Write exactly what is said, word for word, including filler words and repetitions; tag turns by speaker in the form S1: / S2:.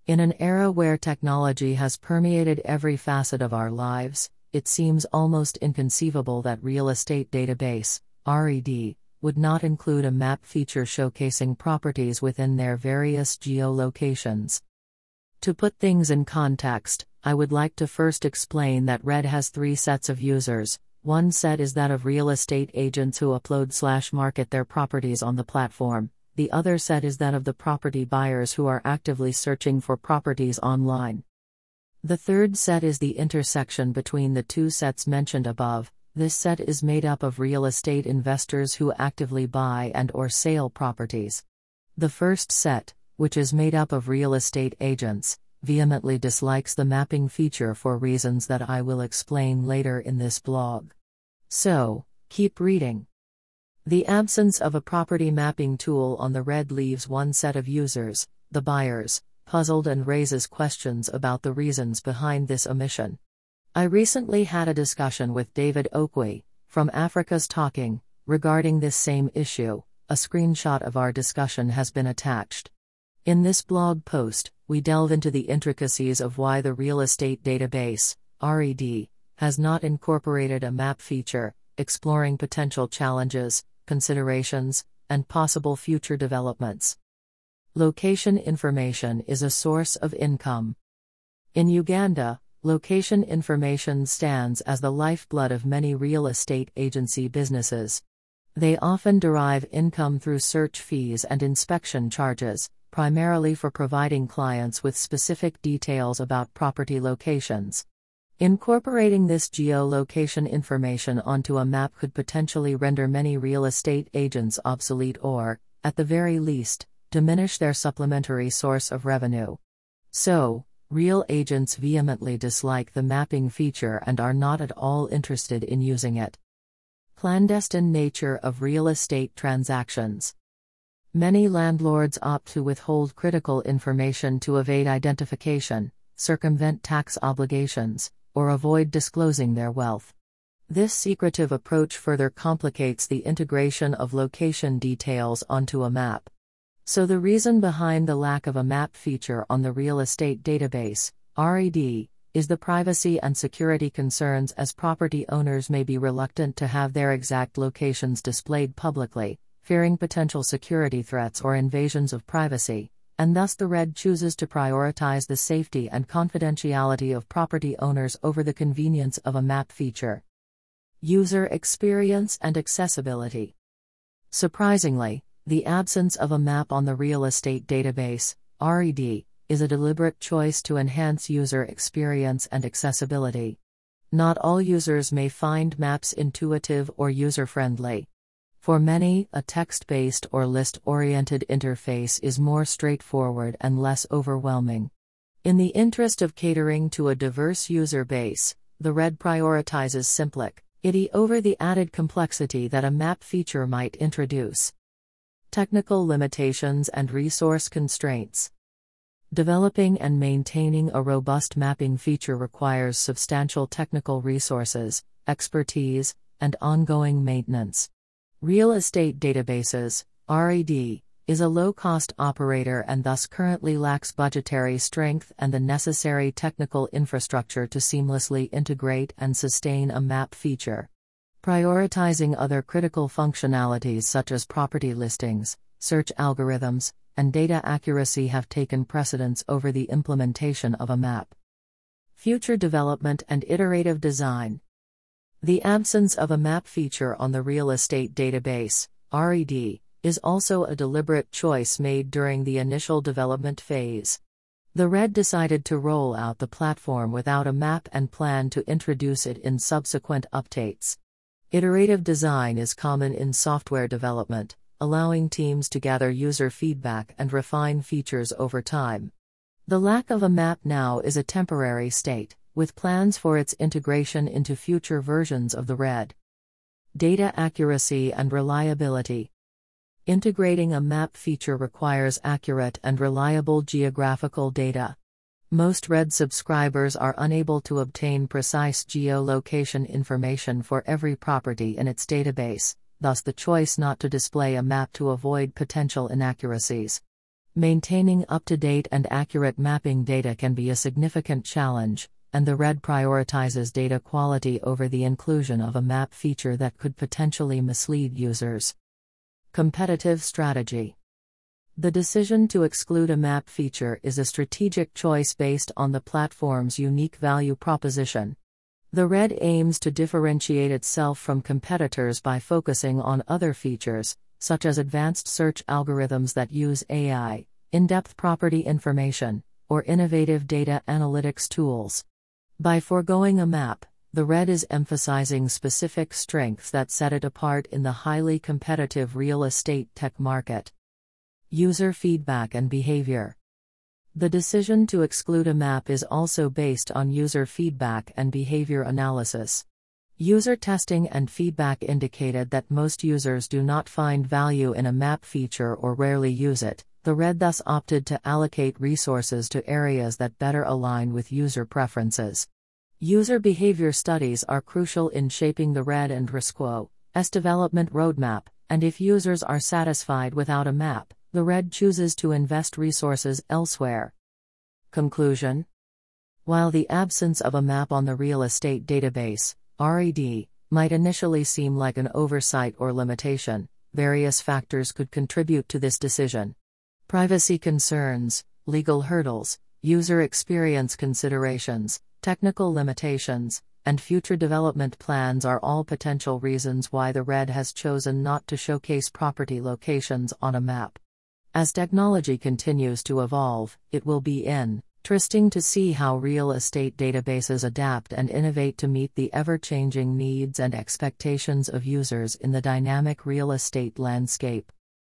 S1: In an era where technology has permeated every facet of our lives, it seems almost inconceivable that Real Estate Database, R E D, would not include a map feature showcasing properties within their various geolocations. To put things in context, I would like to first explain that R E D has three sets of users. One set is that of real estate agents who upload/market their properties on the platform. The other set is that of the property buyers who are actively searching for properties online. The third set is the intersection between the two sets mentioned above. This set is made up of real estate investors who actively buy and or sell properties. The first set, which is made up of real estate agents, vehemently dislikes the mapping feature for reasons that I will explain later in this blog. So, keep reading. The absence of a property mapping tool on the R E D leaves one set of users, the buyers, puzzled and raises questions about the reasons behind this omission. I recently had a discussion with David Oakley, from Africa's Talking, regarding this same issue. A screenshot of our discussion has been attached. In this blog post, we delve into the intricacies of why the Real Estate Database, R E D, has not incorporated a map feature, exploring potential challenges, considerations, and possible future developments. Location information is a source of income. In Uganda, location information stands as the lifeblood of many real estate agency businesses. They often derive income through search fees and inspection charges, primarily for providing clients with specific details about property locations. Incorporating this geolocation information onto a map could potentially render many real estate agents obsolete or, at the very least, diminish their supplementary source of revenue. So, real agents vehemently dislike the mapping feature and are not at all interested in using it. Clandestine nature of real estate transactions. Many landlords opt to withhold critical information to evade identification, circumvent tax obligations, or avoid disclosing their wealth. This secretive approach further complicates the integration of location details onto a map. So the reason behind the lack of a map feature on the Real Estate Database, R E D, is the privacy and security concerns, as property owners may be reluctant to have their exact locations displayed publicly, fearing potential security threats or invasions of privacy, and thus the R E D chooses to prioritize the safety and confidentiality of property owners over the convenience of a map feature. User experience and accessibility. Surprisingly, the absence of a map on the Real Estate Database, R E D, is a deliberate choice to enhance user experience and accessibility. Not all users may find maps intuitive or user-friendly. For many, a text-based or list-oriented interface is more straightforward and less overwhelming. In the interest of catering to a diverse user base, the R E D prioritizes simplicity over the added complexity that a map feature might introduce. Technical limitations and resource constraints. Developing and maintaining a robust mapping feature requires substantial technical resources, expertise, and ongoing maintenance. Real Estate Databases, R E D, is a low-cost operator and thus currently lacks budgetary strength and the necessary technical infrastructure to seamlessly integrate and sustain a map feature. Prioritizing other critical functionalities such as property listings, search algorithms, and data accuracy have taken precedence over the implementation of a map. Future development and iterative design. The absence of a map feature on the Real Estate Database, R E D, is also a deliberate choice made during the initial development phase. The R E D decided to roll out the platform without a map and plan to introduce it in subsequent updates. Iterative design is common in software development, allowing teams to gather user feedback and refine features over time. The lack of a map now is a temporary state, with plans for its integration into future versions of the R E D. Data accuracy and reliability. Integrating a map feature requires accurate and reliable geographical data. Most R E D subscribers are unable to obtain precise geolocation information for every property in its database, thus the choice not to display a map to avoid potential inaccuracies. Maintaining up-to-date and accurate mapping data can be a significant challenge, and the RED prioritizes data quality over the inclusion of a map feature that could potentially mislead users. Competitive strategy. The decision to exclude a map feature is a strategic choice based on the platform's unique value proposition. The RED aims to differentiate itself from competitors by focusing on other features, such as advanced search algorithms that use A I, in-depth property information, or innovative data analytics tools. By foregoing a map, the RED is emphasizing specific strengths that set it apart in the highly competitive real estate tech market. User feedback and behavior. The decision to exclude a map is also based on user feedback and behavior analysis. User testing and feedback indicated that most users do not find value in a map feature or rarely use it. The RED thus opted to allocate resources to areas that better align with user preferences. User behavior studies are crucial in shaping the RED and RESQO's development roadmap, and if users are satisfied without a map, the RED chooses to invest resources elsewhere. Conclusion. While the absence of a map on the real estate database, R E D, might initially seem like an oversight or limitation, various factors could contribute to this decision. Privacy concerns, legal hurdles, user experience considerations, technical limitations, and future development plans are all potential reasons why the RED has chosen not to showcase property locations on a map. As technology continues to evolve, it will be interesting to see how real estate databases adapt and innovate to meet the ever-changing needs and expectations of users in the dynamic real estate landscape.